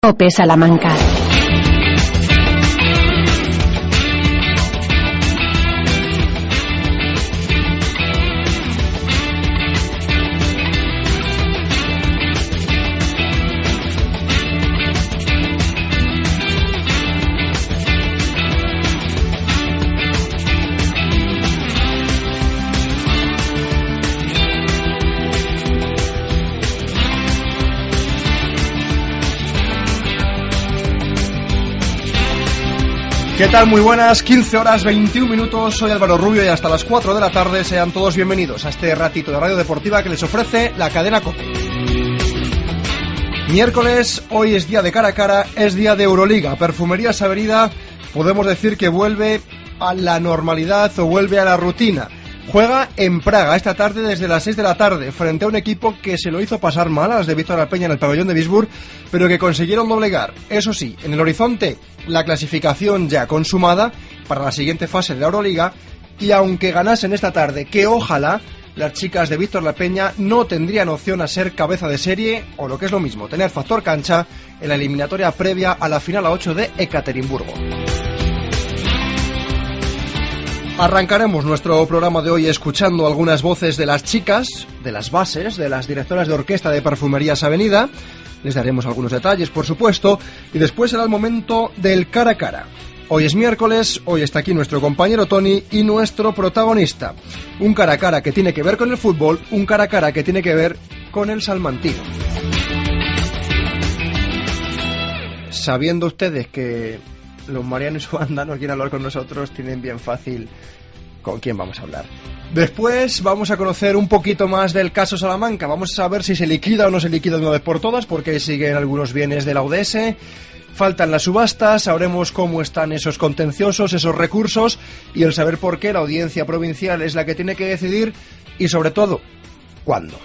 COPE Salamanca. ¿Qué tal? Muy buenas, 15 horas 21 minutos, soy Álvaro Rubio y hasta las 4 de la tarde sean todos bienvenidos a este ratito de radio deportiva que les ofrece la cadena COPE. Miércoles, hoy es día de cara a cara, es día de Euroliga. Perfumerías Avenida, podemos decir que vuelve a la normalidad o vuelve a la rutina. Juega en Praga esta tarde desde las 6 de la tarde frente a un equipo que se lo hizo pasar mal a las de Víctor Alpeña en el pabellón de Visburg, pero que consiguieron doblegar. Eso sí, en el horizonte la clasificación ya consumada para la siguiente fase de la Euroliga, y aunque ganasen esta tarde, que ojalá, las chicas de Víctor Alpeña no tendrían opción a ser cabeza de serie o lo que es lo mismo, tener factor cancha en la eliminatoria previa a la final a 8 de Ekaterimburgo. Arrancaremos nuestro programa de hoy escuchando algunas voces de las chicas, de las bases, de las directoras de orquesta de Perfumerías Avenida. Les daremos algunos detalles, por supuesto, y después será el momento del cara a cara. Hoy es miércoles, hoy está aquí nuestro compañero Tony y nuestro protagonista. Un cara a cara que tiene que ver con el fútbol, un cara a cara que tiene que ver con el salmantino. Sabiendo ustedes que los Mariano y su banda no quieren hablar con nosotros, tienen bien fácil con quién vamos a hablar. Después vamos a conocer un poquito más del caso Salamanca. Vamos a saber si se liquida o no se liquida de una vez por todas, porque siguen algunos bienes de la UDS. Faltan las subastas, sabremos cómo están esos contenciosos, esos recursos, y el saber por qué la audiencia provincial es la que tiene que decidir, y sobre todo, ¿cuándo?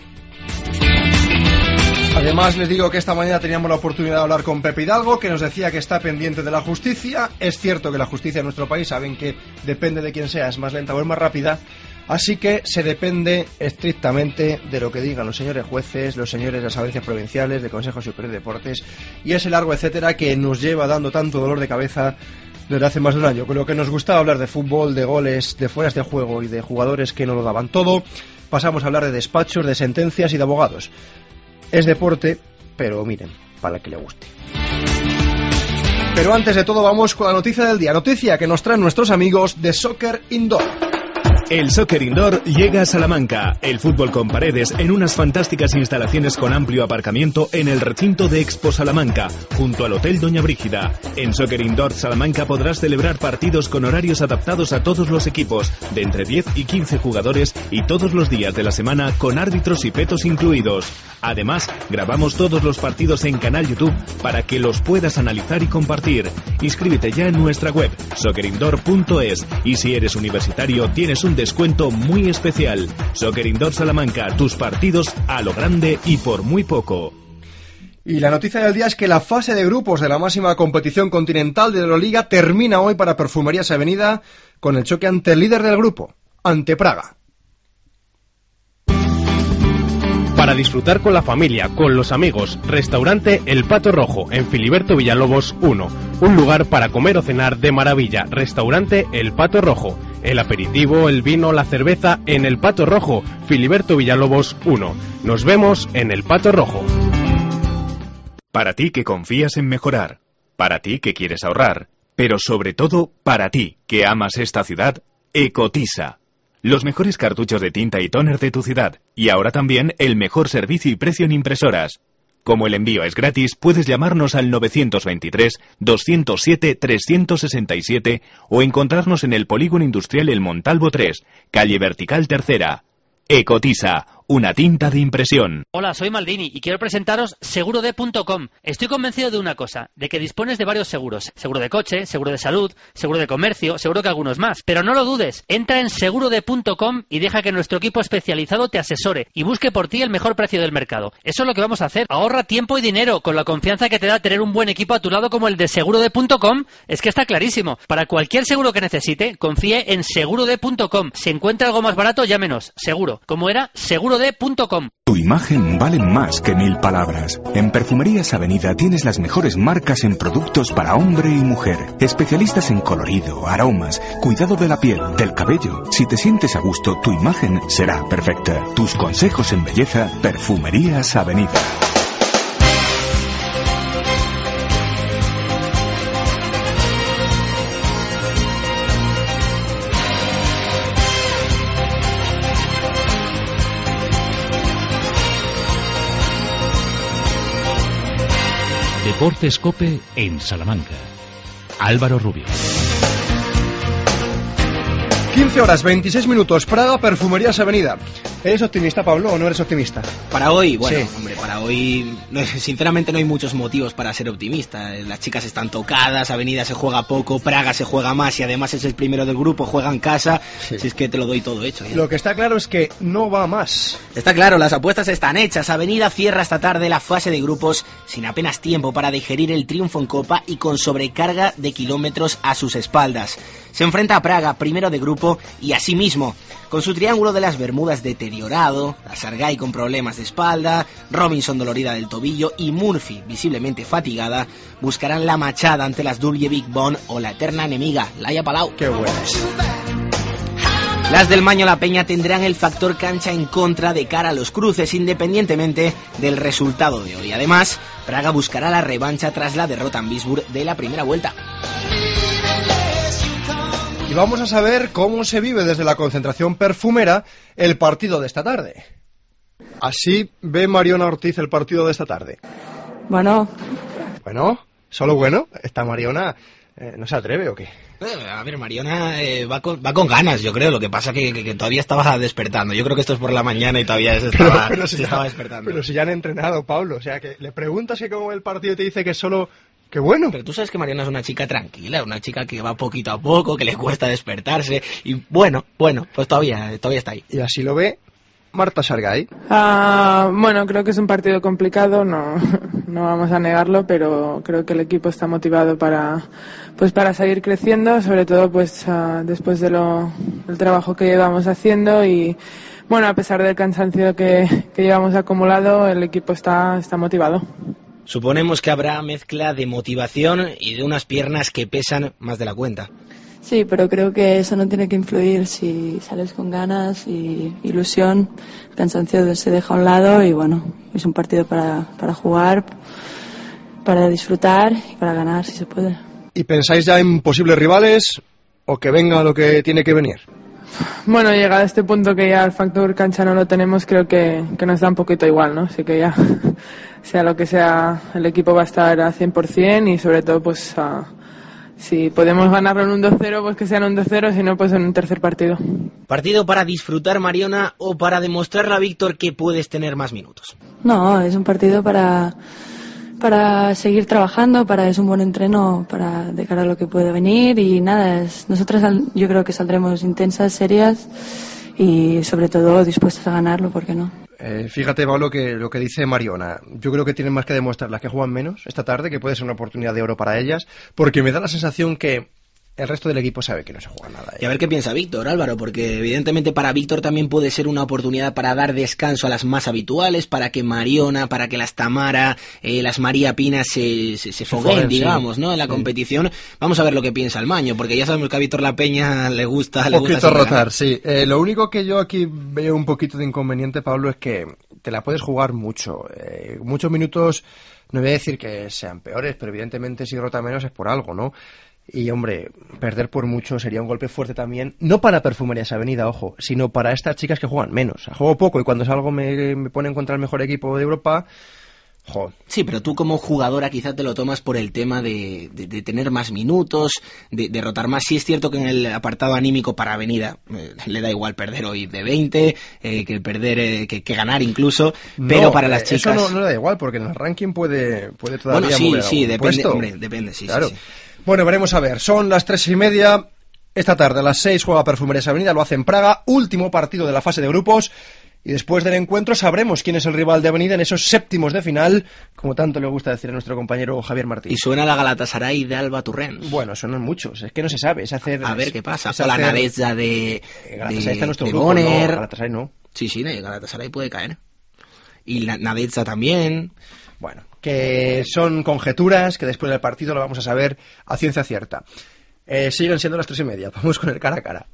Además, les digo que esta mañana teníamos la oportunidad de hablar con Pepe Hidalgo, que nos decía que está pendiente de la justicia. Es cierto que la justicia en nuestro país, saben que depende de quién sea, es más lenta o es más rápida, así que se depende estrictamente de lo que digan los señores jueces, los señores de las audiencias provinciales, del Consejo Superior de Deportes, y ese largo etcétera que nos lleva dando tanto dolor de cabeza desde hace más de un año. Con lo que nos gustaba hablar de fútbol, de goles, de fueras de juego y de jugadores que no lo daban todo, pasamos a hablar de despachos, de sentencias y de abogados. Es deporte, pero miren, para el que le guste. Pero antes de todo vamos con la noticia del día. Noticia que nos traen nuestros amigos de Soccer Indoor. El Soccer Indoor llega a Salamanca. El fútbol con paredes en unas fantásticas instalaciones con amplio aparcamiento en el recinto de Expo Salamanca, junto al Hotel Doña Brígida. En Soccer Indoor Salamanca podrás celebrar partidos con horarios adaptados a todos los equipos, de entre 10 y 15 jugadores y todos los días de la semana con árbitros y petos incluidos. Además, grabamos todos los partidos en canal YouTube para que los puedas analizar y compartir. Inscríbete ya en nuestra web, soccerindoor.es, y si eres universitario tienes un descuento muy especial. Soccer Indoor Salamanca, tus partidos a lo grande y por muy poco. Y la noticia del día es que la fase de grupos de la máxima competición continental de la Euroliga termina hoy para Perfumerías Avenida con el choque ante el líder del grupo, ante Praga. Para disfrutar con la familia, con los amigos, restaurante El Pato Rojo, en Filiberto Villalobos 1. Un lugar para comer o cenar de maravilla. Restaurante El Pato Rojo. El aperitivo, el vino, la cerveza en El Pato Rojo, Filiberto Villalobos 1. Nos vemos en El Pato Rojo. Para ti que confías en mejorar, para ti que quieres ahorrar, pero sobre todo para ti que amas esta ciudad, Ecotisa. Los mejores cartuchos de tinta y tóner de tu ciudad, y ahora también el mejor servicio y precio en impresoras. Como el envío es gratis, puedes llamarnos al 923-207-367 o encontrarnos en el Polígono Industrial El Montalvo 3, calle Vertical Tercera. Ecotisa, una tinta de impresión. Hola, soy Maldini y quiero presentaros segurode.com. Estoy convencido de una cosa, de que dispones de varios seguros. Seguro de coche, seguro de salud, seguro de comercio, seguro que algunos más. Pero no lo dudes, entra en segurode.com y deja que nuestro equipo especializado te asesore y busque por ti el mejor precio del mercado. Eso es lo que vamos a hacer. Ahorra tiempo y dinero con la confianza que te da tener un buen equipo a tu lado como el de segurode.com. Es que está clarísimo. Para cualquier seguro que necesite, confíe en segurode.com. Si encuentra algo más barato, llámenos. Seguro. Como era, segurode.com. segurode.com. Tu imagen vale más que 1000 palabras. En Perfumerías Avenida tienes las mejores marcas en productos para hombre y mujer. Especialistas en colorido, aromas, cuidado de la piel, del cabello. Si te sientes a gusto, tu imagen será perfecta. Tus consejos en belleza, Perfumerías Avenida. Deportes COPE en Salamanca. Álvaro Rubio. 15 horas, 26 minutos, Praga, Perfumerías Avenida. ¿Eres optimista, Pablo, o no eres optimista? Para hoy, bueno, Sí. hombre, para hoy, sinceramente no hay muchos motivos para ser optimista. Las chicas están tocadas, Avenida se juega poco, Praga se juega más y además es el primero del grupo, juega en casa. Sí. Si es que te lo doy todo hecho. Lo que está claro es que no va más. Está claro, las apuestas están hechas. Avenida cierra esta tarde la fase de grupos sin apenas tiempo para digerir el triunfo en Copa y con sobrecarga de kilómetros a sus espaldas. Se enfrenta a Praga, primero de grupo, y asimismo, con su triángulo de las Bermudas deteriorado, la Sargay con problemas de espalda, Robinson dolorida del tobillo y Murphy visiblemente fatigada, buscarán la machada ante las Duljevic Bon o la eterna enemiga, Laia Palau. Qué buenas. Las del Maño La Peña tendrán el factor cancha en contra de cara a los cruces, independientemente del resultado de hoy. Además, Praga buscará la revancha tras la derrota en Visburg de la primera vuelta. Y vamos a saber cómo se vive desde la concentración perfumera el partido de esta tarde. Así ve Mariona Ortiz el partido de esta tarde. Bueno, Bueno, solo bueno. Esta Mariona no se atreve, ¿o qué? A ver, Mariona va con ganas, yo creo. Lo que pasa que todavía estaba despertando. Yo creo que esto es por la mañana y todavía se estaba despertando. Pero si ya han entrenado, Pablo. O sea, que le preguntas que cómo ve el partido y te dice que solo... ¡Qué bueno! Pero tú sabes que Mariona es una chica tranquila, una chica que va poquito a poco, que le cuesta despertarse. Y bueno, pues todavía está ahí. Y así lo ve Marta Sargay. bueno, creo que es un partido complicado, no vamos a negarlo, pero creo que el equipo está motivado para seguir creciendo, sobre todo después del trabajo que llevamos haciendo y bueno, a pesar del cansancio que llevamos acumulado, el equipo está motivado. Suponemos que habrá mezcla de motivación y de unas piernas que pesan más de la cuenta. Sí, pero creo que eso no tiene que influir si sales con ganas y ilusión. El cansancio se deja a un lado y bueno, es un partido para jugar, para disfrutar y para ganar si se puede. ¿Y pensáis ya en posibles rivales o que venga lo que tiene que venir? Bueno, llegado a este punto que ya el factor cancha no lo tenemos, creo que nos da un poquito igual, ¿no? Así que ya, sea lo que sea, el equipo va a estar a 100% y sobre todo, si podemos ganarlo en un 2-0, pues que sea en un 2-0, si no, pues en un tercer partido. ¿Partido para disfrutar, Mariona, o para demostrarle a Víctor que puedes tener más minutos? No, es un partido para seguir trabajando, es un buen entreno de cara a lo que puede venir y nada, nosotras yo creo que saldremos intensas, serias y sobre todo dispuestas a ganarlo, ¿por qué no? Fíjate, Pablo, que lo que dice Mariona, yo creo que tienen más que demostrar las que juegan menos esta tarde, que puede ser una oportunidad de oro para ellas, porque me da la sensación que el resto del equipo sabe que no se juega nada. Y a ver qué piensa Víctor, Álvaro, porque evidentemente para Víctor también puede ser una oportunidad para dar descanso a las más habituales, para que Mariona, para que las Tamara, las María Pina se fogueen, digamos, sí, ¿no? En la competición. Vamos a ver lo que piensa el Maño, porque ya sabemos que a Víctor La Peña le gusta rotar, sí. Lo único que yo aquí veo un poquito de inconveniente, Pablo, es que te la puedes jugar mucho. Muchos minutos, no voy a decir que sean peores, pero evidentemente si rota menos es por algo, ¿no? Y, hombre, perder por mucho sería un golpe fuerte también, no para Perfumerías Avenida, ojo, sino para estas chicas que juegan menos. Juego poco y cuando salgo me ponen contra el mejor equipo de Europa. Joder. Sí, pero tú como jugadora quizá te lo tomas por el tema de tener más minutos, de rotar más. Sí es cierto que en el apartado anímico para Avenida le da igual perder hoy de 20, que perder, que ganar incluso, pero para las chicas... Eso no le da igual, porque en el ranking puede todavía mover. Bueno, sí, depende, hombre, depende, sí, claro. Sí. Bueno, veremos a ver. Son las 3:30. Esta tarde a las 6 juega Perfumerías Avenida, lo hace en Praga. Último partido de la fase de grupos. Y después del encuentro sabremos quién es el rival de Avenida en esos séptimos de final, como tanto le gusta decir a nuestro compañero Javier Martín. Y suena la Galatasaray de Alba Torrents. Bueno, suenan muchos, es que no se sabe, es hacer... A ver qué pasa, o la Navezza de Galatasaray está en nuestro de grupo, Bonner. no, Galatasaray no. Sí, Galatasaray puede caer. Y Nadezhda también. Bueno, que son conjeturas que después del partido lo vamos a saber a ciencia cierta. Siguen siendo las 3:30. Vamos con el cara a cara.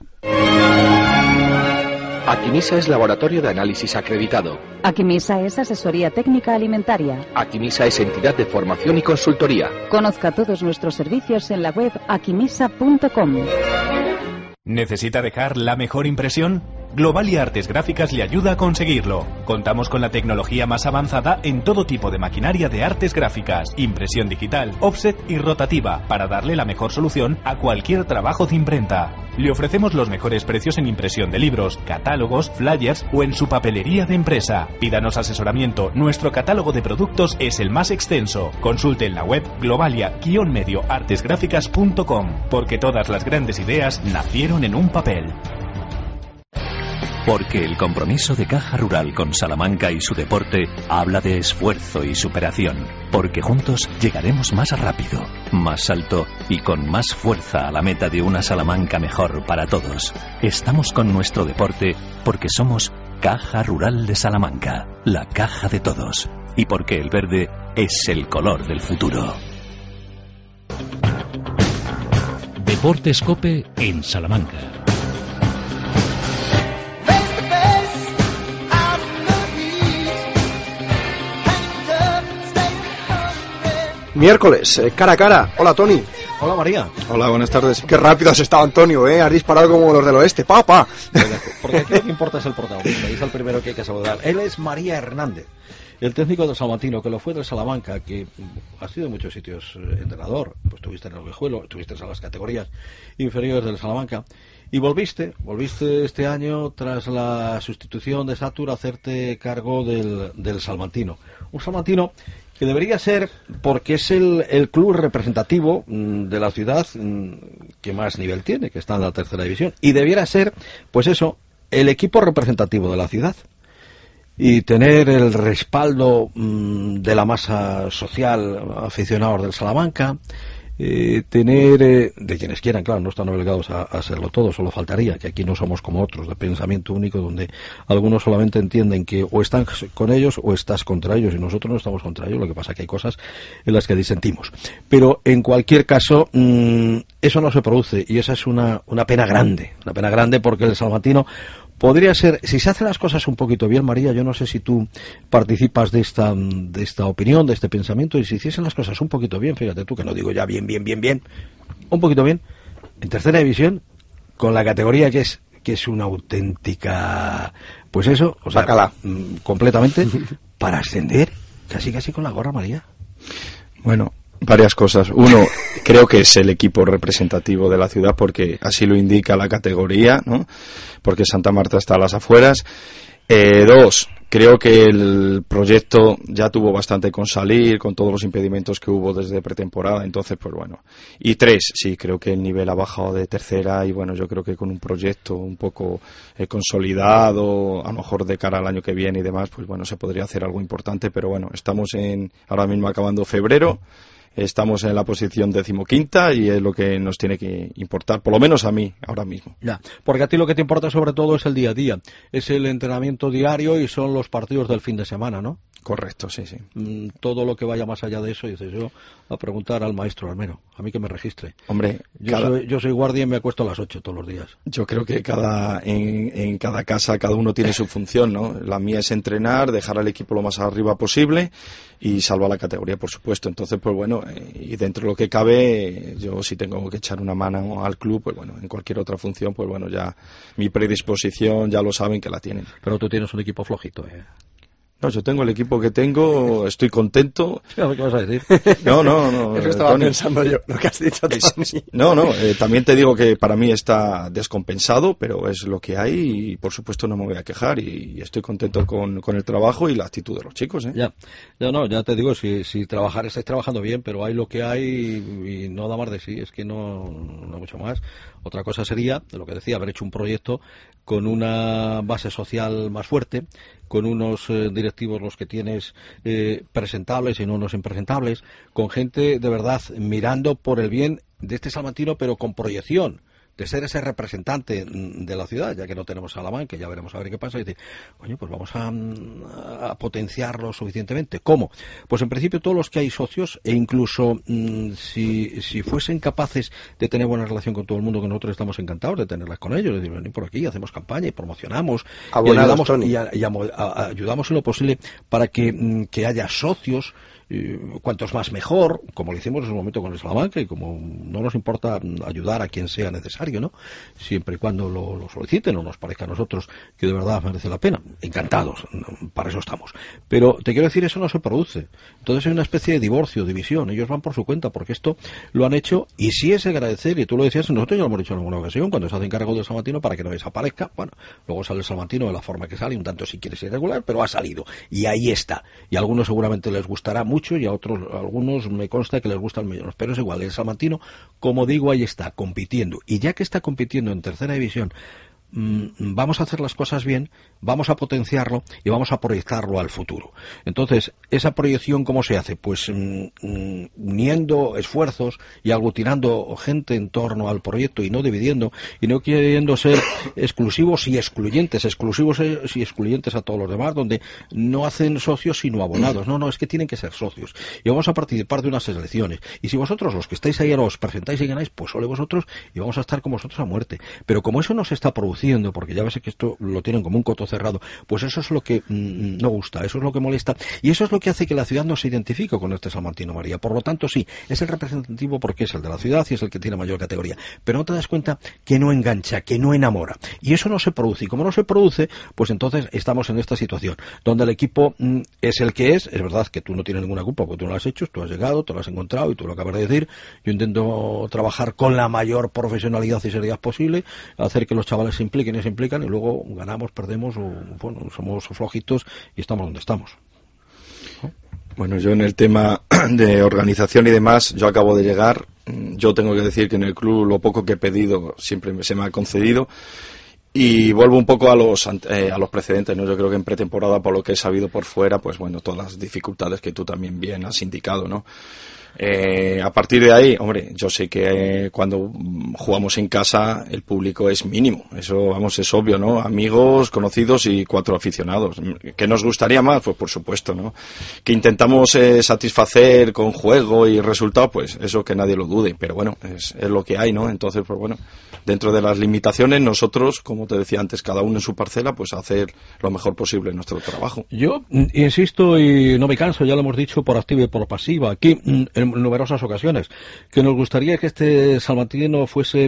Aquimisa es laboratorio de análisis acreditado. Aquimisa es asesoría técnica alimentaria. Aquimisa es entidad de formación y consultoría. Conozca todos nuestros servicios en la web aquimisa.com. ¿Necesita dejar la mejor impresión? Globalia Artes Gráficas le ayuda a conseguirlo. Contamos con la tecnología más avanzada en todo tipo de maquinaria de artes gráficas, impresión digital, offset y rotativa, para darle la mejor solución a cualquier trabajo de imprenta. Le ofrecemos los mejores precios en impresión de libros, catálogos, flyers o en su papelería de empresa. Pídanos asesoramiento, nuestro catálogo de productos es el más extenso. Consulte en la web globalia-artesgráficas.com, porque todas las grandes ideas nacieron en un papel. Porque el compromiso de Caja Rural con Salamanca y su deporte habla de esfuerzo y superación. Porque juntos llegaremos más rápido, más alto y con más fuerza a la meta de una Salamanca mejor para todos. Estamos con nuestro deporte porque somos Caja Rural de Salamanca, la caja de todos. Y porque el verde es el color del futuro. Deportes COPE en Salamanca. Miércoles, cara a cara. Hola, Tony. Hola, María. Hola, buenas tardes. Qué rápido has estado, Antonio, ¿eh? Has disparado como los del oeste. ¡Pa! Porque aquí lo que importa es el protagonista, y es el primero que hay que saludar. Él es María Hernández, el técnico del Salmantino, que lo fue del Salamanca, que ha sido en muchos sitios entrenador. Pues estuviste en el Ovejuelo, estuviste en las categorías inferiores del Salamanca. Y volviste este año, tras la sustitución de Satur, a hacerte cargo del Salmantino. Un Salmantino que debería ser, porque es el club representativo de la ciudad que más nivel tiene, que está en la tercera división, y debiera ser, pues eso, el equipo representativo de la ciudad, y tener el respaldo de la masa social, aficionados del Salamanca, tener, de quienes quieran, claro, no están obligados a serlo todo, solo faltaría, que aquí no somos como otros, de pensamiento único, donde algunos solamente entienden que o están con ellos o estás contra ellos, y nosotros no estamos contra ellos, lo que pasa es que hay cosas en las que disentimos. Pero en cualquier caso, eso no se produce, y esa es una pena grande, porque el salmantino podría ser, si se hacen las cosas un poquito bien, María, yo no sé si tú participas de esta opinión, de este pensamiento, y si hiciesen las cosas un poquito bien, fíjate tú, que no digo ya bien, un poquito bien, en tercera división, con la categoría que es una auténtica, pues eso, o sea, completamente, para ascender, casi con la gorra, María. Bueno, varias cosas. Uno, creo que es el equipo representativo de la ciudad porque así lo indica la categoría, ¿no? Porque Santa Marta está a las afueras. Dos, creo que el proyecto ya tuvo bastante con salir, con todos los impedimentos que hubo desde pretemporada, entonces pues bueno. Y tres, sí, creo que el nivel ha bajado de tercera y bueno, yo creo que con un proyecto un poco consolidado, a lo mejor de cara al año que viene y demás, pues bueno, se podría hacer algo importante, pero bueno, estamos ahora mismo acabando febrero. Estamos en la posición 15ª y es lo que nos tiene que importar, por lo menos a mí, ahora mismo. Ya, porque a ti lo que te importa sobre todo es el día a día, es el entrenamiento diario y son los partidos del fin de semana, ¿no? Correcto, sí. Todo lo que vaya más allá de eso, dices yo, a preguntar al maestro Almero, a mí que me registre. Hombre, yo soy guardia y me acuesto a las 8 todos los días. Yo creo que en cada casa cada uno tiene su función, ¿no? La mía es entrenar, dejar al equipo lo más arriba posible y salvar la categoría, por supuesto. Entonces, pues bueno, y dentro de lo que cabe, yo si tengo que echar una mano al club, pues bueno, en cualquier otra función, pues bueno, ya mi predisposición ya lo saben que la tienen. Pero tú tienes un equipo flojito, ¿eh? No, yo tengo el equipo que tengo, estoy contento. ¿Qué vas a decir? No. Eso estaba pensando yo, lo que has dicho tú a mí. No, también te digo que para mí está descompensado, pero es lo que hay y por supuesto no me voy a quejar y estoy contento con el trabajo y la actitud de los chicos, ¿eh? Ya te digo, si estáis trabajando bien, pero hay lo que hay y no da más de sí, es que no mucho más. Otra cosa sería, lo que decía, haber hecho un proyecto con una base social más fuerte, con unos directivos los que tienes presentables y no unos impresentables, con gente de verdad mirando por el bien de este salmantino, pero con proyección, de ser ese representante de la ciudad, ya que no tenemos Salamanca, ya veremos a ver qué pasa, y decir, coño, pues vamos a potenciarlo suficientemente. ¿Cómo? Pues en principio todos los que hay socios, e incluso si fuesen capaces de tener buena relación con todo el mundo, que nosotros estamos encantados de tenerlas con ellos, de decir, venid por aquí, hacemos campaña y promocionamos, abonados, y ayudamos en lo posible para que haya socios, cuantos más mejor, como lo hicimos en su momento con el Salamanca, y como no nos importa ayudar a quien sea necesario, ¿no? Siempre y cuando lo soliciten o nos parezca a nosotros que de verdad merece la pena. Encantados, para eso estamos. Pero te quiero decir, eso no se produce. Entonces hay una especie de divorcio, división. Ellos van por su cuenta, porque esto lo han hecho, y sí es agradecer, y tú lo decías, nosotros ya lo hemos dicho en alguna ocasión, cuando se hacen cargo del Salmantino para que no desaparezca. Bueno, luego sale el Salmantino de la forma que sale, un tanto si quieres irregular, pero ha salido. Y ahí está. Y a algunos seguramente les gustará mucho, y a algunos me consta que les gustan menos, pero es igual, el Salmantino, como digo, ahí está, compitiendo, y ya que está compitiendo en tercera división, vamos a hacer las cosas bien, vamos a potenciarlo y vamos a proyectarlo al futuro. Entonces, esa proyección, ¿cómo se hace? Pues uniendo esfuerzos y aglutinando gente en torno al proyecto, y no dividiendo, y no queriendo ser exclusivos y excluyentes a todos los demás, donde no hacen socios sino abonados. No, es que tienen que ser socios, y vamos a participar de unas elecciones, y si vosotros, los que estáis ahí, os presentáis y ganáis, pues solo vosotros, y vamos a estar con vosotros a muerte. Pero como eso no se está produciendo, porque ya ves que esto lo tienen como un coto cerrado, pues eso es lo que no gusta, eso es lo que molesta, y eso es lo que hace que la ciudad no se identifique con este Salmantino, María. Por lo tanto, sí, es el representativo porque es el de la ciudad y es el que tiene mayor categoría, pero no te das cuenta que no engancha, que no enamora, y eso no se produce, y como no se produce, pues entonces estamos en esta situación, donde el equipo es el que es verdad que tú no tienes ninguna culpa, porque tú no lo has hecho, tú has llegado, tú lo has encontrado, y tú lo acabas de decir. Yo intento trabajar con la mayor profesionalidad y seriedad posible, hacer que los chavales se impliquen y se implican, y luego ganamos, perdemos, o bueno, somos flojitos y estamos donde estamos. Bueno, yo en el tema de organización y demás, yo acabo de llegar. Yo tengo que decir que en el club lo poco que he pedido siempre se me ha concedido. Y vuelvo un poco a los precedentes, ¿no? Yo creo que en pretemporada, por lo que he sabido por fuera, pues bueno, todas las dificultades que tú también bien has indicado, ¿no? A partir de ahí, hombre, yo sé que cuando jugamos en casa el público es mínimo, eso vamos, es obvio, ¿no? Amigos, conocidos y 4 aficionados. ¿Qué nos gustaría más? Pues por supuesto, ¿no? Que intentamos satisfacer con juego y resultado, pues eso que nadie lo dude, pero bueno, es lo que hay, ¿no? Entonces, pues bueno, dentro de las limitaciones, nosotros, como te decía antes, cada uno en su parcela, pues hacer lo mejor posible nuestro trabajo. Yo insisto y no me canso, ya lo hemos dicho por activa y por pasiva, aquí en numerosas ocasiones, que nos gustaría que este Salmantino fuese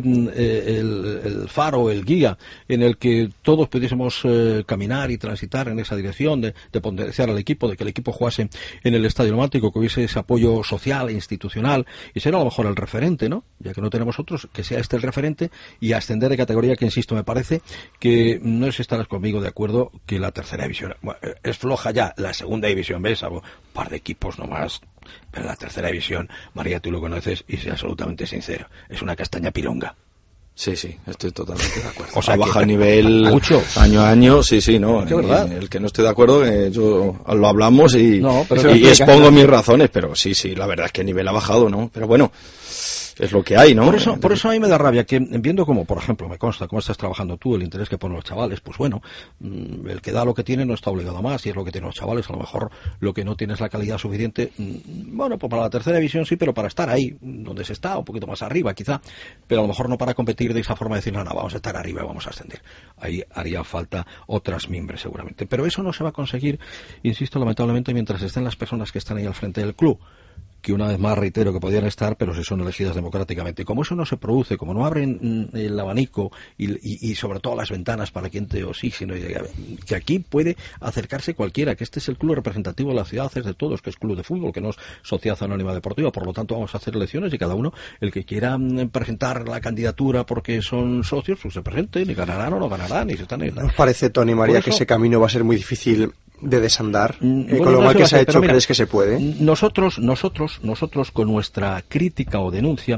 el faro, el guía, en el que todos pudiésemos caminar y transitar en esa dirección de potenciar al equipo, de que el equipo jugase en el Estadio Romántico, que hubiese ese apoyo social e institucional, y ser a lo mejor el referente, ¿no? Ya que no tenemos otros, que sea este el referente, y ascender de categoría, que insisto, me parece que no sé si estarás conmigo de acuerdo que la tercera división es floja ya, la segunda división, ves, algo, un par de equipos nomás, pero la tercera división, María, tú lo conoces y sé absolutamente sincero, es una castaña pilonga. Sí, estoy totalmente de acuerdo. O sea, baja el nivel mucho año a año, sí, no. El que no estoy de acuerdo, yo lo hablamos y expongo mis razones, pero sí, la verdad es que el nivel ha bajado, ¿no? Pero bueno, es lo que hay, ¿no? Por eso a mí me da rabia que, viendo como, por ejemplo, me consta cómo estás trabajando tú, el interés que ponen los chavales, pues bueno, el que da lo que tiene no está obligado a más, y es lo que tienen los chavales, a lo mejor lo que no tiene es la calidad suficiente, bueno, pues para la tercera división sí, pero para estar ahí, donde se está, un poquito más arriba quizá, pero a lo mejor no para competir de esa forma de decir, no, vamos a estar arriba y vamos a ascender. Ahí haría falta otras mimbres seguramente, pero eso no se va a conseguir, insisto, lamentablemente, mientras estén las personas que están ahí al frente del club, que una vez más reitero que podían estar, pero si son elegidas democráticamente. Como eso no se produce, como no abren el abanico y sobre todo las ventanas para que entre oxígeno, que aquí puede acercarse cualquiera, que este es el club representativo de la ciudad, es de todos, que es club de fútbol, que no es sociedad anónima deportiva, por lo tanto vamos a hacer elecciones y cada uno, el que quiera presentar la candidatura porque son socios, pues se presenten y ganarán o no ganarán y se están en la... ¿Nos parece, Tony, María, que ese camino va a ser muy difícil de desandar? Con lo mal que se ha hecho, mira, ¿crees que se puede? Nosotros con nuestra crítica o denuncia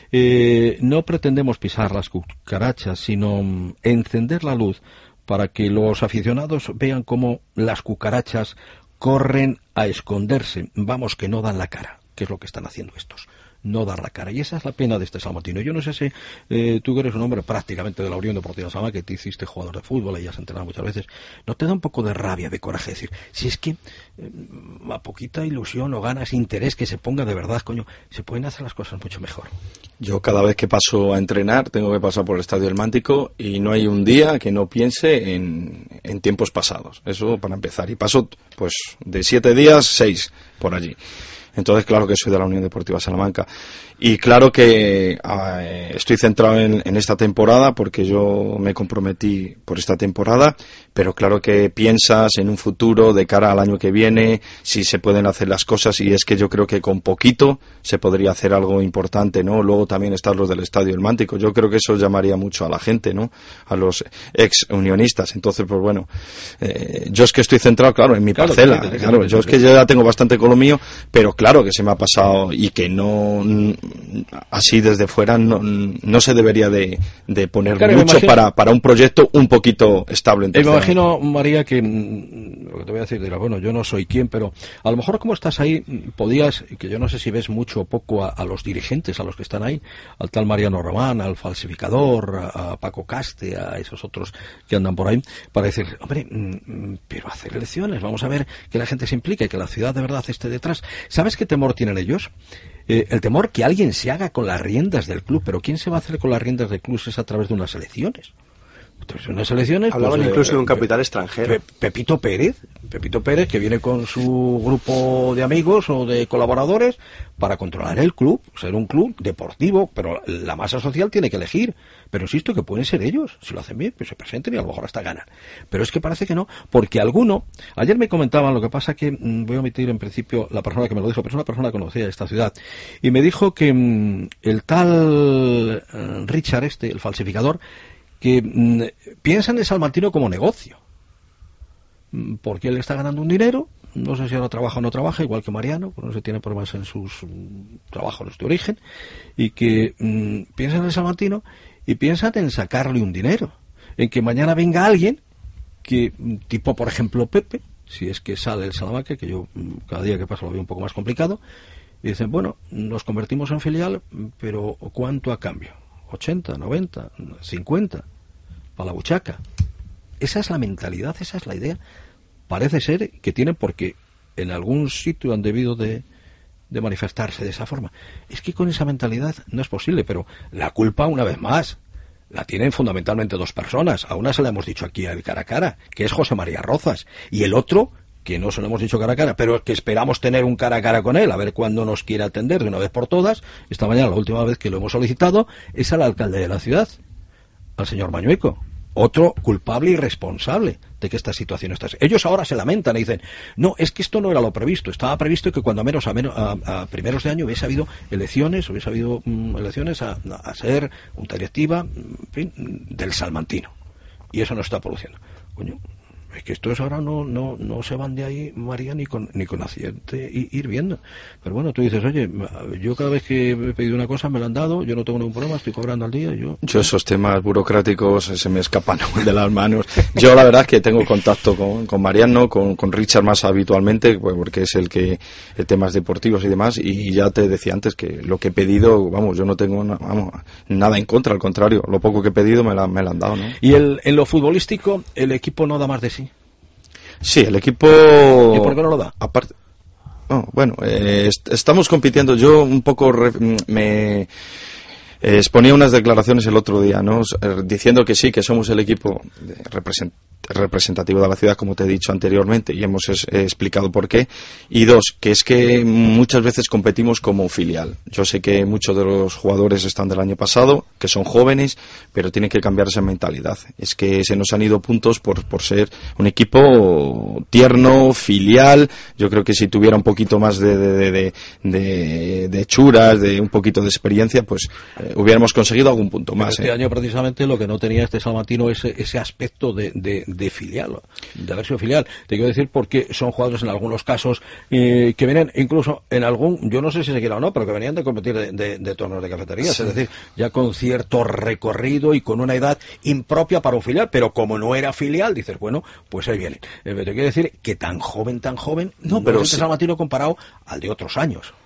no pretendemos pisar las cucarachas, sino encender la luz para que los aficionados vean cómo las cucarachas corren a esconderse, vamos, que no dan la cara, que es lo que están haciendo estos. no dar la cara. Y esa es la pena de este salmantino. Yo no sé si tú que eres un hombre prácticamente de la Unión Deportiva Salamanca, que te hiciste jugador de fútbol y has entrenado muchas veces, ¿no te da un poco de rabia, de coraje decir, si es que a poquita ilusión o ganas, interés que se ponga de verdad, coño, se pueden hacer las cosas mucho mejor? Yo cada vez que paso a entrenar tengo que pasar por el Estadio del Mántico y no hay un día que no piense en tiempos pasados. Eso para empezar. Y paso pues de 7 días, 6 por allí. Entonces, claro que soy de la Unión Deportiva Salamanca. Y claro que estoy centrado en esta temporada porque yo me comprometí por esta temporada, pero claro que piensas en un futuro de cara al año que viene, si se pueden hacer las cosas, y es que yo creo que con poquito se podría hacer algo importante, ¿no? Luego también están los del Estadio del Mántico. Yo creo que eso llamaría mucho a la gente, ¿no? A los ex unionistas. Entonces, pues bueno, yo es que estoy centrado, claro, en mi parcela. Claro, yo es que yo ya tengo bastante con lo mío, pero claro que se me ha pasado y que no, así desde fuera no se debería de poner mucho para un proyecto un poquito estable. Me imagino, María, que lo que te voy a decir, dirás, bueno, yo no soy quien, pero a lo mejor como estás ahí, podías, que yo no sé si ves mucho o poco a los dirigentes, a los que están ahí, al tal Mariano Román, al falsificador, a Paco Caste, a esos otros que andan por ahí, para decir, hombre, pero hacer elecciones, vamos a ver que la gente se implique, que la ciudad de verdad esté detrás. ¿Sabes qué temor tienen ellos? El temor que alguien se haga con las riendas del club, pero ¿quién se va a hacer con las riendas del club es a través de unas elecciones? Unas elecciones, hablaban pues, incluso de un capital extranjero. Pepito Pérez, que viene con su grupo de amigos o de colaboradores para controlar el club, ser un club deportivo, pero la masa social tiene que elegir. Pero insisto que pueden ser ellos, si lo hacen bien, pues se presenten y a lo mejor hasta ganan. Pero es que parece que no, porque ayer me comentaban, lo que pasa que voy a omitir en principio la persona que me lo dijo, pero es una persona conocida de esta ciudad, y me dijo que el tal Richard el falsificador, que piensa en el salmantino como negocio, porque él está ganando un dinero, no sé si ahora trabaja o no trabaja, igual que Mariano, pues no se tiene problemas en sus trabajos de origen, y que piensa en el salmantino y piensa en sacarle un dinero, en que mañana venga alguien, que tipo por ejemplo Pepe, si es que sale el Salamanca, que yo cada día que pasa lo veo un poco más complicado, y dicen, bueno, nos convertimos en filial, pero ¿cuánto a cambio? 80, 90, 50 para la buchaca. Esa es la mentalidad, esa es la idea. Parece ser que tienen, porque en algún sitio han debido de manifestarse de esa forma. Es que con esa mentalidad no es posible, pero la culpa, una vez más, la tienen fundamentalmente dos personas. A una se la hemos dicho aquí al cara a cara, que es José María Rozas, y el otro, que no se lo hemos dicho cara a cara, pero que esperamos tener un cara a cara con él, a ver cuándo nos quiere atender de una vez por todas. Esta mañana, la última vez que lo hemos solicitado, es al alcalde de la ciudad, al señor Mañueco, otro culpable y responsable de que esta situación está. Ellos ahora se lamentan y dicen, no, es que esto no era lo previsto, estaba previsto que cuando menos a primeros de año hubiese habido elecciones a ser una directiva, en fin, del salmantino, y eso no está produciendo. Coño, es que estos ahora no se van de ahí, María, ni con accidente ir viendo. Pero bueno, tú dices, oye, yo cada vez que he pedido una cosa me la han dado, yo no tengo ningún problema, estoy cobrando al día. Yo esos temas burocráticos se me escapan de las manos. Yo la verdad es que tengo contacto con Mariano, con Richard más habitualmente, pues porque es el temas deportivos y demás, y ya te decía antes que lo que he pedido, vamos, yo no tengo nada en contra, al contrario, lo poco que he pedido me la han dado, ¿no? Y en lo futbolístico, el equipo no da más de sí. Sí, el equipo... ¿Y por qué no lo da? Aparte... bueno, estamos compitiendo. Yo un poco me exponía unas declaraciones el otro día, ¿no? Diciendo que sí, que somos el equipo representativo de la ciudad, como te he dicho anteriormente, y hemos explicado por qué. Y dos, que es que muchas veces competimos como filial. Yo sé que muchos de los jugadores están del año pasado, que son jóvenes, pero tienen que cambiar esa mentalidad. Es que se nos han ido puntos por ser un equipo tierno, filial. Yo creo que si tuviera un poquito más de churas, de un poquito de experiencia, pues hubiéramos conseguido algún punto más. Este año precisamente lo que no tenía este salmantino es ese aspecto de filial, de haber sido filial. Te quiero decir porque son jugadores en algunos casos que vienen incluso en algún, yo no sé si se quiera o no, pero que venían de competir de torneos de cafeterías, sí. Es decir, ya con cierto recorrido y con una edad impropia para un filial, pero como no era filial, dices, bueno, pues ahí viene. Te quiero decir que tan joven, no pero es el salmantino comparado al de otros años.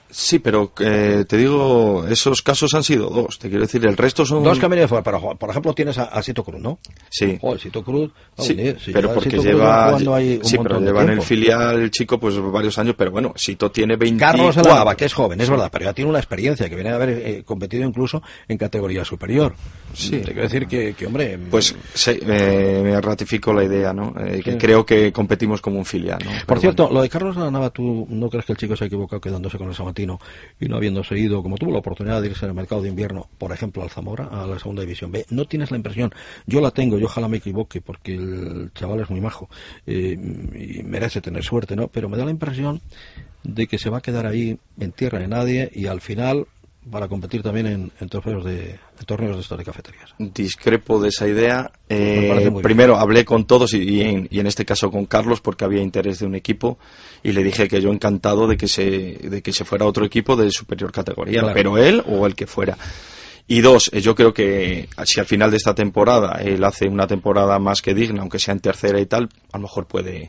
Sí, pero te digo, esos casos han sido 2. Te quiero decir, el resto son... 2 que han venido fuera, pero por ejemplo tienes a Sito Cruz, ¿no? Sí. Joder, Sito Cruz... Sí, pero porque lleva en el filial el chico pues varios años, pero bueno, Sito tiene 24. Carlos Alaba, que es joven, es verdad, pero ya tiene una experiencia, que viene a haber competido incluso en categoría superior. Sí. Te quiero decir que hombre... Pues me ratifico la idea, ¿no? Que creo que competimos como un filial, ¿no? Por cierto, lo de Carlos Alaba, ¿tú no crees que el chico se ha equivocado quedándose con el Salmantino y no habiéndose ido, como tuvo la oportunidad de irse en el mercado de invierno, por ejemplo, al Zamora, a la segunda división B? ¿No tienes la impresión? Yo la tengo, yo ojalá me equivoque, porque el chaval es muy majo y merece tener suerte, ¿no? Pero me da la impresión de que se va a quedar ahí en tierra de nadie y al final para competir también en torneos de estos de cafeterías. Discrepo de esa idea. Primero hablé con todos y en este caso con Carlos, porque había interés de un equipo, y le dije que yo encantado de que se fuera a otro equipo de superior categoría, claro. Pero él o el que fuera. Y 2, yo creo que si al final de esta temporada él hace una temporada más que digna, aunque sea en tercera y tal, a lo mejor puede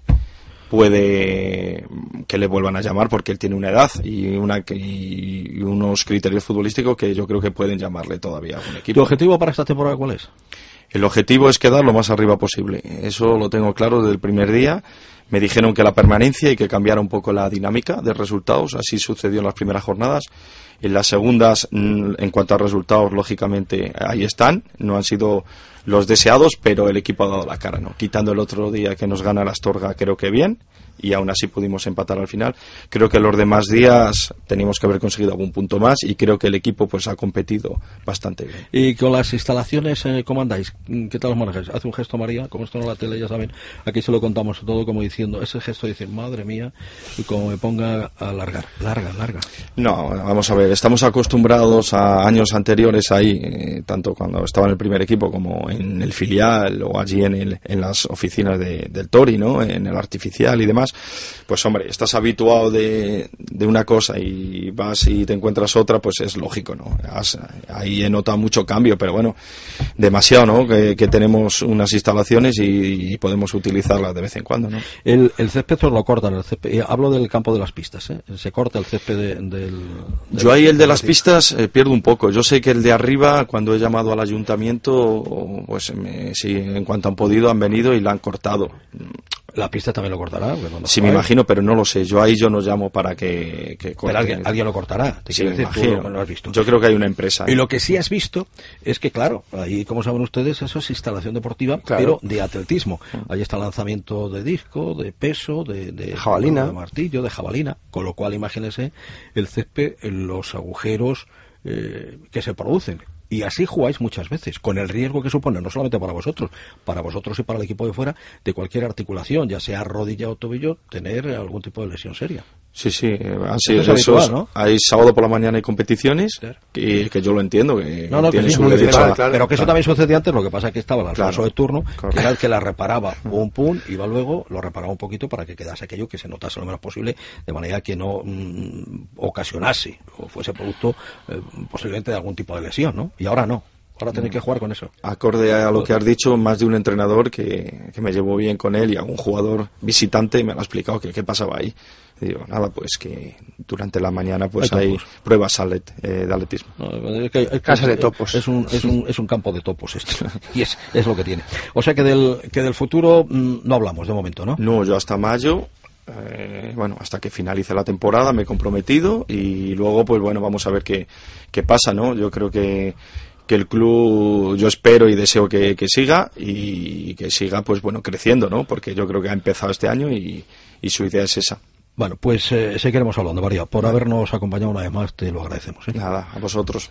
que le vuelvan a llamar, porque él tiene una edad y unos criterios futbolísticos que yo creo que pueden llamarle todavía a un equipo. ¿Tu objetivo para esta temporada cuál es? El objetivo es quedar lo más arriba posible. Eso lo tengo claro desde el primer día. Me dijeron que la permanencia y que cambiara un poco la dinámica de resultados. Así sucedió en las primeras jornadas. En las segundas, en cuanto a resultados, lógicamente ahí están. No han sido los deseados, pero el equipo ha dado la cara, ¿no? Quitando el otro día que nos gana la Astorga, creo que bien, y aún así pudimos empatar al final. Creo que los demás días teníamos que haber conseguido algún punto más, y creo que el equipo pues ha competido bastante bien. Y con las instalaciones, ¿cómo andáis? ¿Qué tal los manejáis? Hace un gesto María, como esto no la tele, ya saben, aquí se lo contamos todo como diciendo, ese gesto dice, madre mía, y como me ponga a larga. No, vamos a ver, estamos acostumbrados a años anteriores ahí, tanto cuando estaba en el primer equipo como en el filial o allí en las oficinas del Tori, ¿no? En el artificial y demás. Pues hombre, estás habituado de una cosa y vas y te encuentras otra, pues es lógico, ¿no? Ahí he notado mucho cambio, pero bueno, demasiado, ¿no? Que tenemos unas instalaciones y podemos utilizarlas de vez en cuando, ¿no? El césped os lo cortan, hablo del campo de las pistas, ¿eh? Se corta el césped Yo ahí el de las pistas pierdo un poco. Yo sé que el de arriba, cuando he llamado al ayuntamiento, pues sí, en cuanto han podido, han venido y la han cortado. ¿La pista también lo cortará? Sí, me imagino, pero no lo sé. Yo no llamo para que corte. Pero alguien lo cortará. Sí, me imagino. Tú lo has visto. Yo creo que hay una empresa. Y lo que sí has visto es que, claro, ahí, como saben ustedes, eso es instalación deportiva, claro, pero de atletismo. Ahí está lanzamiento de disco, de peso, de jabalina, de martillo, de jabalina. Con lo cual, imagínense el césped, los agujeros que se producen. Y así jugáis muchas veces, con el riesgo que supone, no solamente para vosotros y para el equipo de fuera, de cualquier articulación, ya sea rodilla o tobillo, tener algún tipo de lesión seria. Sí, así es habitual, ¿no? Hay sábado por la mañana hay competiciones, claro, que yo lo entiendo, que tiene su derecho a... Pero que eso también sucedía antes, lo que pasa es que estaba el Alfonso de turno, que era el que la reparaba, pum, iba luego, lo reparaba un poquito para que quedase aquello, que se notase lo menos posible, de manera que no ocasionase o fuese producto posiblemente de algún tipo de lesión, ¿no? Y ahora no. Ahora tenéis que jugar con eso. Acorde a lo que has dicho, más de un entrenador que me llevó bien con él y algún jugador visitante me lo ha explicado que qué pasaba ahí. Y digo, nada, pues que durante la mañana pues hay pruebas de atletismo. Casa de topos. Es un campo de topos esto. Y es lo que tiene. O sea que del futuro no hablamos de momento, ¿no? No, yo hasta mayo... hasta que finalice la temporada me he comprometido y luego pues bueno, vamos a ver qué pasa, ¿no? Yo creo que el club, yo espero y deseo que siga y que siga pues bueno, creciendo, ¿no? Porque yo creo que ha empezado este año y su idea es esa. Bueno, pues seguiremos hablando, María. Por habernos acompañado una vez más, te lo agradecemos, ¿eh? Nada, a vosotros.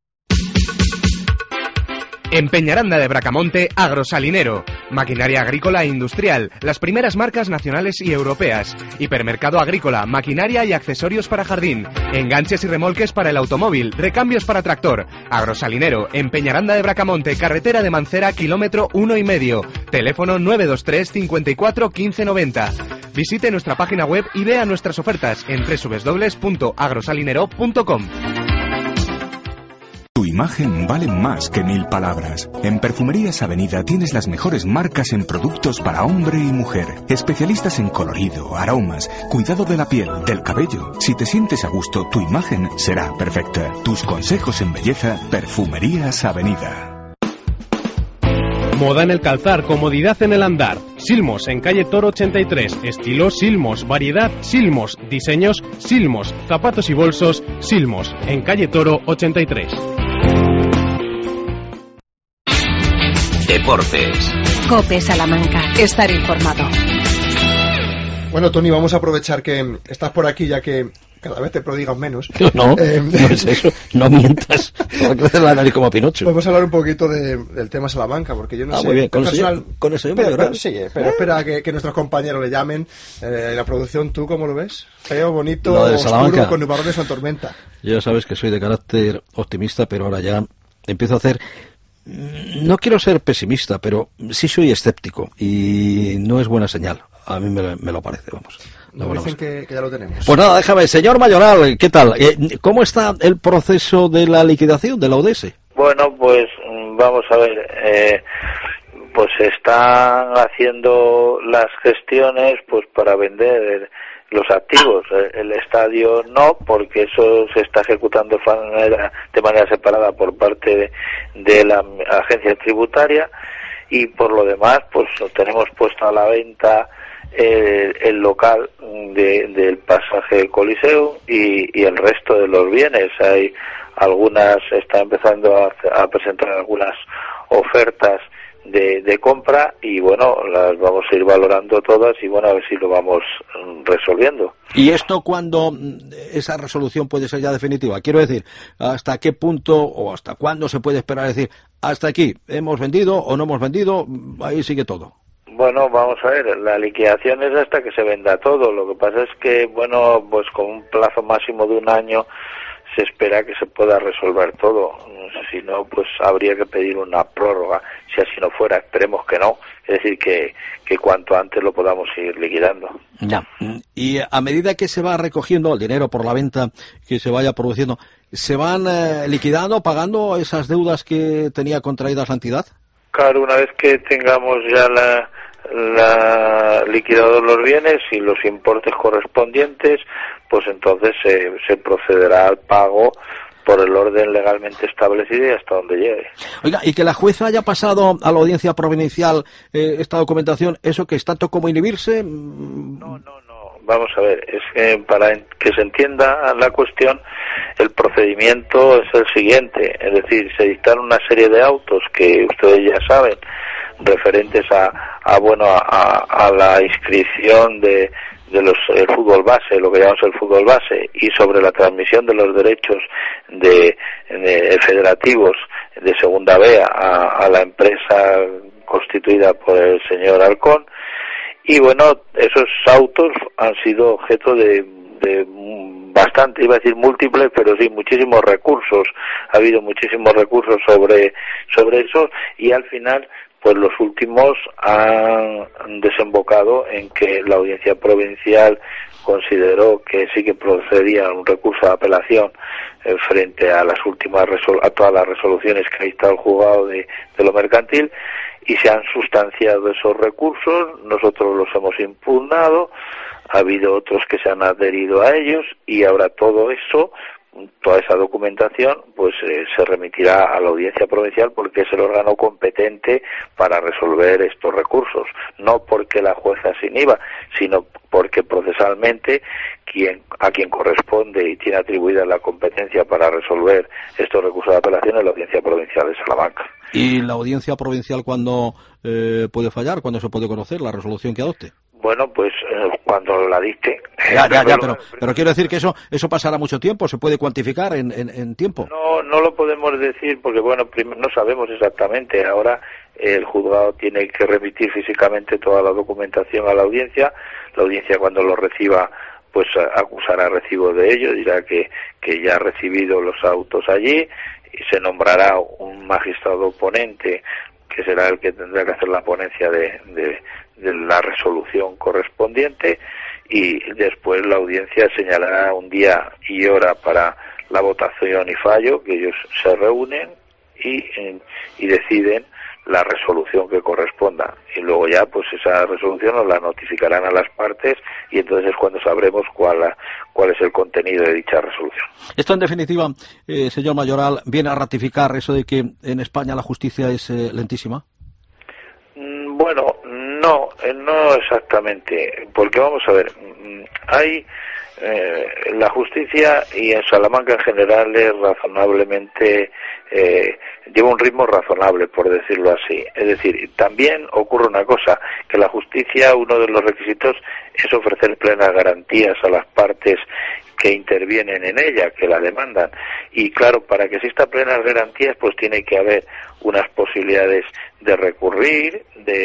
En Peñaranda de Bracamonte, Agrosalinero. Maquinaria agrícola e industrial. Las primeras marcas nacionales y europeas. Hipermercado agrícola, maquinaria y accesorios para jardín. Enganches y remolques para el automóvil. Recambios para tractor. Agrosalinero. En Peñaranda de Bracamonte, carretera de Mancera, kilómetro 1,5. Teléfono 923 54 15 90. Visite nuestra página web y vea nuestras ofertas en www.agrosalinero.com. imagen vale más que 1000 palabras. En Perfumerías Avenida tienes las mejores marcas en productos para hombre y mujer. Especialistas en colorido, aromas, cuidado de la piel, del cabello. Si te sientes a gusto, tu imagen será perfecta. Tus consejos en belleza, Perfumerías Avenida. Moda en el calzar, comodidad en el andar. Silmos en calle Toro 83. Estilo Silmos. Variedad Silmos. Diseños Silmos. Zapatos y bolsos Silmos. En calle Toro 83. Deportes. COPE Salamanca. Estar informado. Bueno, Tony, vamos a aprovechar que estás por aquí, ya que cada vez te prodigas menos. No es eso, no mientas. Va a crecer la nariz como Pinocho. Vamos a hablar un poquito del tema Salamanca, porque yo no sé... Muy bien, con eso yo me pero espera que nuestros compañeros le llamen. La producción, ¿tú cómo lo ves? Feo, bonito, oscuro, con nubarrones o tormenta. Ya sabes que soy de carácter optimista, pero ahora ya empiezo a hacer... No quiero ser pesimista, pero sí soy escéptico y no es buena señal. A mí me lo parece, vamos. Nos dicen que ya lo tenemos. Pues nada, déjame. Señor Mayoral, ¿qué tal? ¿Cómo está el proceso de la liquidación de la ODS? Bueno, pues vamos a ver. Pues están haciendo las gestiones pues para vender los activos. El estadio no, porque eso se está ejecutando de manera separada por parte de la agencia tributaria, y por lo demás pues tenemos puesto a la venta el local del pasaje Coliseo y el resto de los bienes. Hay está empezando a presentar algunas ofertas de compra, y bueno, las vamos a ir valorando todas y bueno, a ver si lo vamos resolviendo. ¿Y esto cuándo esa resolución puede ser ya definitiva? Quiero decir, ¿hasta qué punto o hasta cuándo se puede esperar decir, hasta aquí, hemos vendido o no hemos vendido, ahí sigue todo? Bueno, vamos a ver, la liquidación es hasta que se venda todo. Lo que pasa es que, bueno, pues con un plazo máximo de 1 año se espera que se pueda resolver todo. Si no, pues habría que pedir una prórroga. Si así no fuera, esperemos que no. Es decir, que cuanto antes lo podamos ir liquidando. Ya. Y a medida que se va recogiendo el dinero por la venta que se vaya produciendo, ¿se van liquidando, pagando esas deudas que tenía contraídas la entidad? Claro, una vez que tengamos ya liquidados los bienes y los importes correspondientes, pues entonces se procederá al pago por el orden legalmente establecido y hasta donde llegue. Oiga, y que la jueza haya pasado a la audiencia provincial esta documentación, ¿eso que es tanto como inhibirse? No. Vamos a ver, es que para que se entienda la cuestión, el procedimiento es el siguiente, es decir, se dictaron una serie de autos que ustedes ya saben, referentes a la inscripción del fútbol base, lo que llamamos el fútbol base, y sobre la transmisión de los derechos de federativos de segunda B a la empresa constituida por el señor Alcón. Y bueno, esos autos han sido objeto de bastante, iba a decir múltiples, pero sí, muchísimos recursos. Ha habido muchísimos recursos sobre eso, y al final pues los últimos han desembocado en que la audiencia provincial consideró que sí que procedía un recurso de apelación frente a a todas las resoluciones que ha dictado el juzgado de lo mercantil, y se han sustanciado esos recursos. Nosotros los hemos impugnado, ha habido otros que se han adherido a ellos, y ahora toda esa documentación pues se remitirá a la audiencia provincial, porque es el órgano competente para resolver estos recursos, no porque la jueza se inhiba, sino porque procesalmente a quien corresponde y tiene atribuida la competencia para resolver estos recursos de apelación es la audiencia provincial de Salamanca. ¿Y la audiencia provincial cuándo puede fallar? ¿Cuándo se puede conocer la resolución que adopte? Bueno, pues cuando la dicte. Pero quiero decir que eso pasará mucho tiempo. ¿Se puede cuantificar en tiempo? No lo podemos decir porque, bueno, primero no sabemos exactamente. Ahora el juzgado tiene que remitir físicamente toda la documentación a la audiencia. La audiencia, cuando lo reciba, pues acusará recibo de ello, dirá que ya ha recibido los autos allí, y se nombrará un magistrado ponente, que será el que tendrá que hacer la ponencia de la resolución correspondiente, y después la audiencia señalará un día y hora para la votación y fallo, que ellos se reúnen y deciden la resolución que corresponda, y luego ya pues esa resolución nos la notificarán a las partes y entonces es cuando sabremos cuál es el contenido de dicha resolución. Esto en definitiva, señor Mayoral, viene a ratificar eso de que en España la justicia es lentísima. Bueno, no exactamente, porque vamos a ver, hay la justicia y en Salamanca en general es razonablemente lleva un ritmo razonable, por decirlo así. Es decir, también ocurre una cosa, que la justicia, uno de los requisitos es ofrecer plenas garantías a las partes que intervienen en ella, que la demandan. Y claro, para que exista plenas garantías, pues tiene que haber unas posibilidades de recurrir,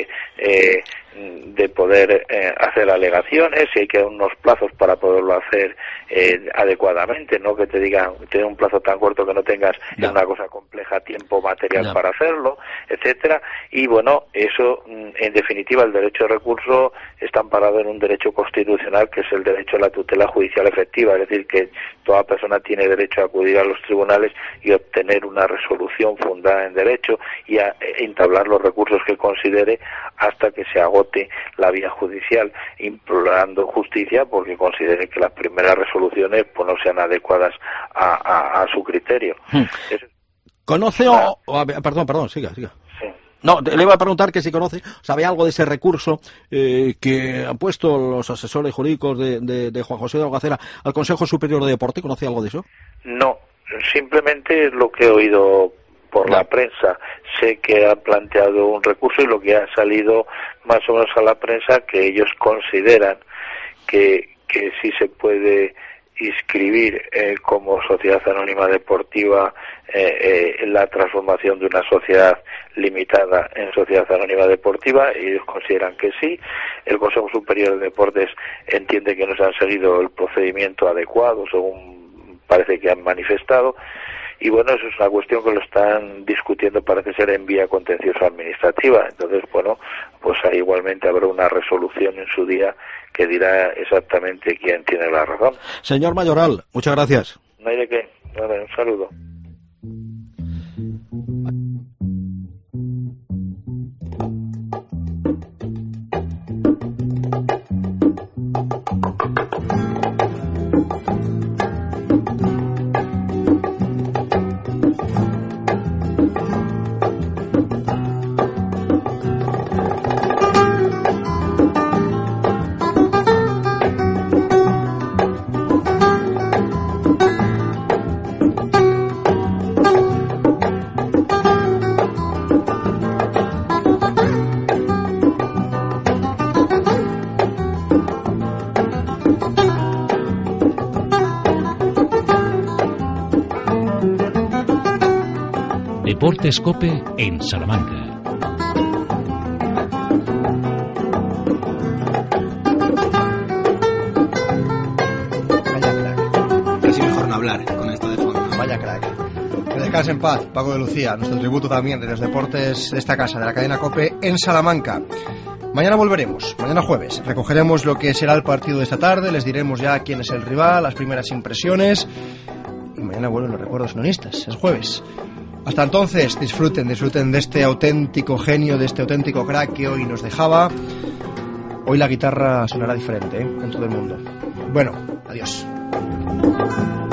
de poder hacer alegaciones, y hay que dar unos plazos para poderlo hacer adecuadamente, no que te digan, tiene un plazo tan corto que no tengas una cosa compleja tiempo material para hacerlo, etcétera. Y bueno, eso en definitiva, el derecho de recurso está amparado en un derecho constitucional que es el derecho a la tutela judicial efectiva, es decir, que toda persona tiene derecho a acudir a los tribunales y obtener una resolución fundada en derecho y a entablar los recursos que considere hasta que se agote la vía judicial, implorando justicia porque considere que las primeras resoluciones pues no sean adecuadas a su criterio. ¿Conoce perdón, siga? Sí. No, le iba a preguntar que si conoce, ¿sabe algo de ese recurso que han puesto los asesores jurídicos de Juan José de Algacera al Consejo Superior de Deporte? ¿Conoce algo de eso? No, simplemente lo que he oído por la prensa. Sé que ha planteado un recurso y lo que ha salido más o menos a la prensa, que ellos consideran que sí se puede inscribir como sociedad anónima deportiva la transformación de una sociedad limitada en sociedad anónima deportiva. Ellos consideran que sí. El Consejo Superior de Deportes entiende que no se han seguido el procedimiento adecuado, según parece que han manifestado. Y bueno, eso es una cuestión que lo están discutiendo, parece ser en vía contencioso administrativa. Entonces, bueno, pues ahí igualmente habrá una resolución en su día que dirá exactamente quién tiene la razón. Señor Mayoral, muchas gracias. No hay de qué. Vale, un saludo. Deportes COPE en Salamanca. Casi mejor no hablar con esto de fondo. Vaya crack. Que descanse en paz, Paco de Lucía, nuestro tributo también de los deportes de esta casa, de la cadena COPE en Salamanca. Mañana volveremos, mañana jueves. Recogeremos lo que será el partido de esta tarde, les diremos ya quién es el rival, las primeras impresiones. Y mañana vuelven los recuerdos sonoristas, es jueves. Hasta entonces, disfruten de este auténtico genio, de este auténtico crack que hoy nos dejaba. Hoy la guitarra sonará diferente, en todo el mundo. Bueno, adiós.